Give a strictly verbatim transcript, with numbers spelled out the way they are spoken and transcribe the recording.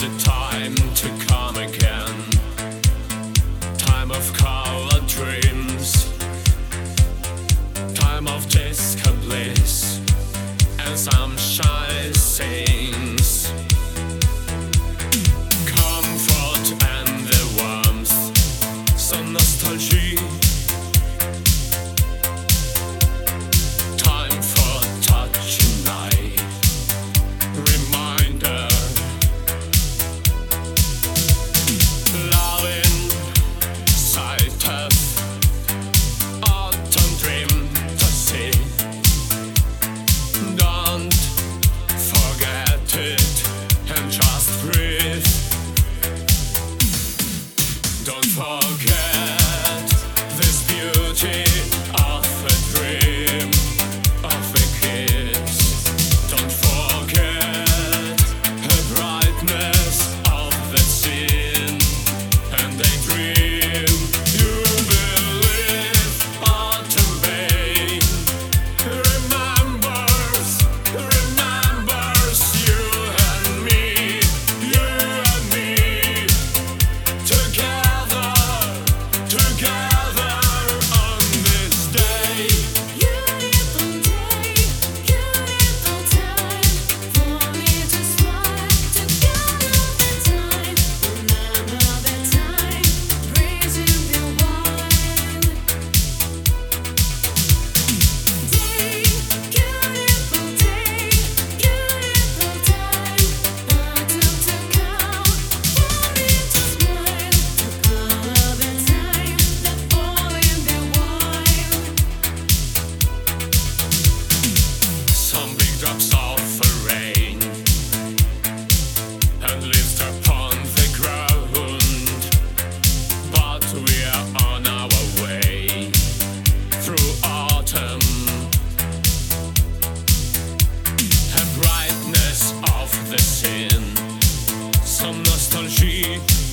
the time to come again. Time of colored dreams, time of disco bliss, and some shy scenes. Comfort and the warmth, some nostalgie. Time for touch and night, reminder. Loving sight of autumn dream to see. Don't forget it and just breathe. Don't forget this beauty of a dream, of a kiss. Don't forget the brightness of the scene and they dream. You believe autumn babe remembers, remembers you and me, you and me, together, together on this day. Beautiful day, beautiful time for me to smile together. The time, remember the time, raising the wine. Day, beautiful day, beautiful time, autumn to come for me to smile together. The time, the fall in the wine. Some big drops of rain and leaves upon the ground, but we are on our way through autumn. A brightness of the scene, some nostalgia.